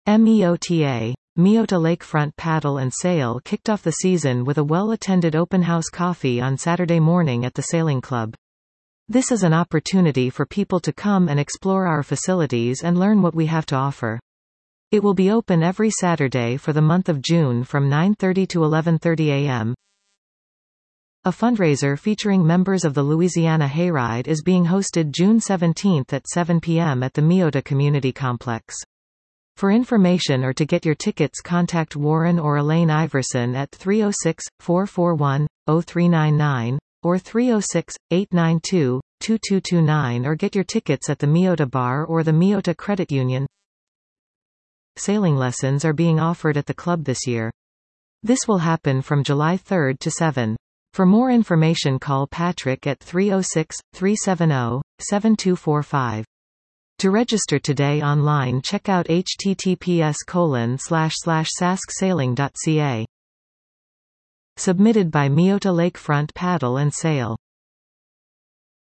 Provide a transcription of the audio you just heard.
MEOTA, Meota Lakefront Paddle and Sail kicked off the season with a well-attended open house coffee on Saturday morning at the Sailing Club. This is an opportunity for people to come and explore our facilities and learn what we have to offer. It will be open every Saturday for the month of June from 9:30 to 11:30 a.m. A fundraiser featuring members of the Louisiana Hayride is being hosted June 17 at 7 p.m. at the Meota Community Complex. For information or to get your tickets, contact Warren or Elaine Iverson at 306-441-0399, or 306-892-2229, or get your tickets at the Meota Bar or the Meota Credit Union. Sailing lessons are being offered at the club this year. This will happen from July 3 to 7. For more information, call Patrick at 306-370-7245. To register today online, check out https://sasksailing.ca. Submitted by Meota Lakefront Paddle and Sail.